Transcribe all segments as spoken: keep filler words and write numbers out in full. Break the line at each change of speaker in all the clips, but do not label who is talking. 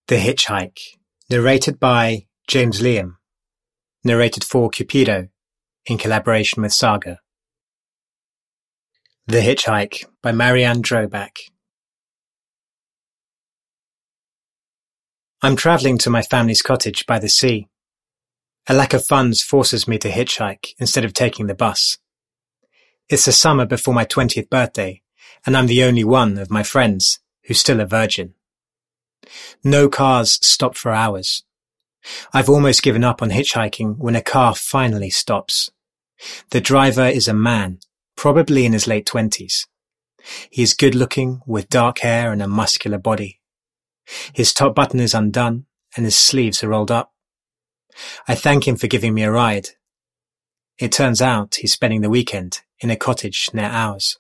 The Hitchhike, narrated by James Liam, narrated for Cupido, in collaboration with Saga. The Hitchhike by Marianne Droback. I'm travelling to my family's cottage by the sea. A lack of funds forces me to hitchhike instead of taking the bus. It's the summer before my twentieth birthday, and I'm the only one of my friends who's still a virgin. No cars stop for hours. I've almost given up on hitchhiking when a car finally stops. The driver is a man, probably in his late twenties. He is good-looking, with dark hair and a muscular body. His top button is undone, and his sleeves are rolled up. I thank him for giving me a ride. It turns out he's spending the weekend in a cottage near ours.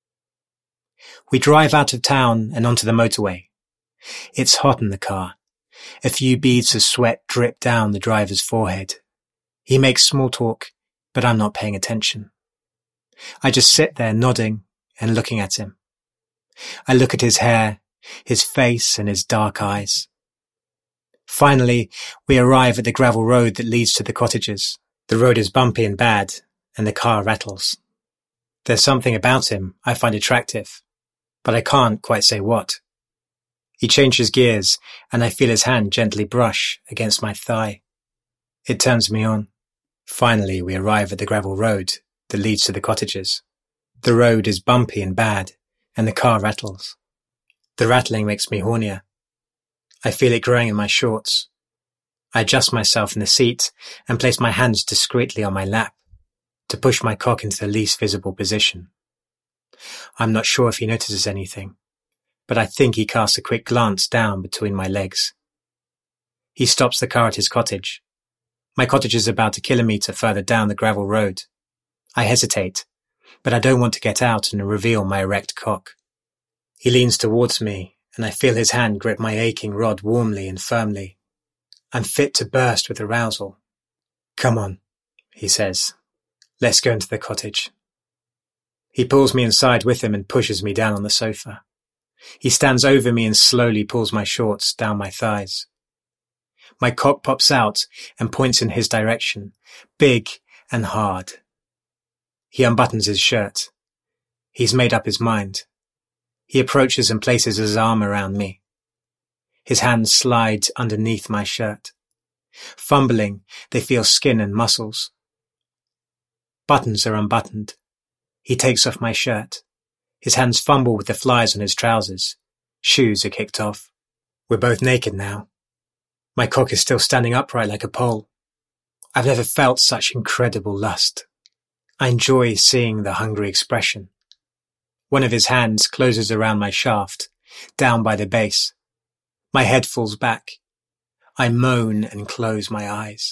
We drive out of town and onto the motorway. It's hot in the car. A few beads of sweat drip down the driver's forehead. He makes small talk, but I'm not paying attention. I just sit there nodding and looking at him. I look at his hair, his face, and his dark eyes. Finally, we arrive at the gravel road that leads to the cottages. The road is bumpy and bad, and the car rattles. There's something about him I find attractive, but I can't quite say what. He changes gears, and I feel his hand gently brush against my thigh. It turns me on. Finally, we arrive at the gravel road that leads to the cottages. The road is bumpy and bad, and the car rattles. The rattling makes me hornier. I feel it growing in my shorts. I adjust myself in the seat and place my hands discreetly on my lap to push my cock into the least visible position. I'm not sure if he notices anything, but I think he casts a quick glance down between my legs. He stops the car at his cottage. My cottage is about a kilometre further down the gravel road. I hesitate, but I don't want to get out and reveal my erect cock. He leans towards me, and I feel his hand grip my aching rod warmly and firmly. I'm fit to burst with arousal. "Come on," he says. "Let's go into the cottage." He pulls me inside with him and pushes me down on the sofa. He stands over me and slowly pulls my shorts down my thighs. My cock pops out and points in his direction, big and hard. He unbuttons his shirt. He's made up his mind. He approaches and places his arm around me. His hands slide underneath my shirt. Fumbling, they feel skin and muscles. Buttons are unbuttoned. He takes off my shirt. His hands fumble with the flies on his trousers. Shoes are kicked off. We're both naked now. My cock is still standing upright like a pole. I've never felt such incredible lust. I enjoy seeing the hungry expression. One of his hands closes around my shaft, down by the base. My head falls back. I moan and close my eyes.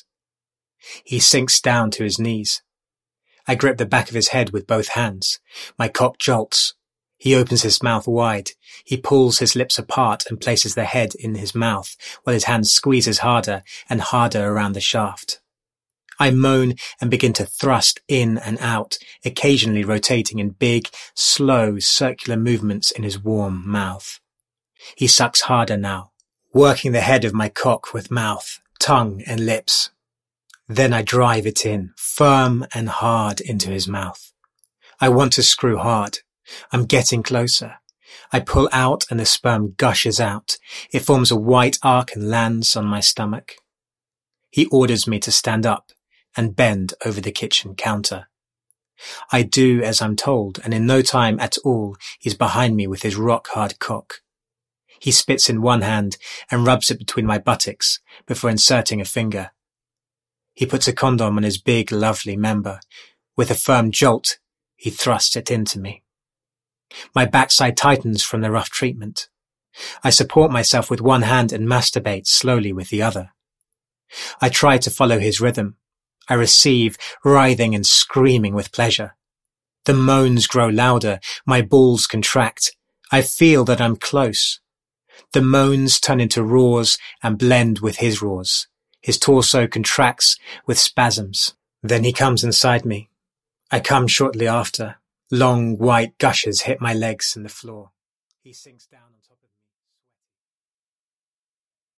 He sinks down to his knees. I grip the back of his head with both hands. My cock jolts. He opens his mouth wide. He pulls his lips apart and places the head in his mouth, while his hand squeezes harder and harder around the shaft. I moan and begin to thrust in and out, occasionally rotating in big, slow, circular movements in his warm mouth. He sucks harder now, working the head of my cock with mouth, tongue, and lips. Then I drive it in, firm and hard into his mouth. I want to screw hard. I'm getting closer. I pull out and the sperm gushes out. It forms a white arc and lands on my stomach. He orders me to stand up and bend over the kitchen counter. I do as I'm told, and in no time at all, he's behind me with his rock-hard cock. He spits in one hand and rubs it between my buttocks before inserting a finger. He puts a condom on his big, lovely member. With a firm jolt, he thrusts it into me. My backside tightens from the rough treatment. I support myself with one hand and masturbate slowly with the other. I try to follow his rhythm. I receive, writhing and screaming with pleasure. The moans grow louder. My balls contract. I feel that I'm close. The moans turn into roars and blend with his roars. His torso contracts with spasms. Then he comes inside me. I come shortly after. Long white gushes hit my legs and the floor. He sinks down.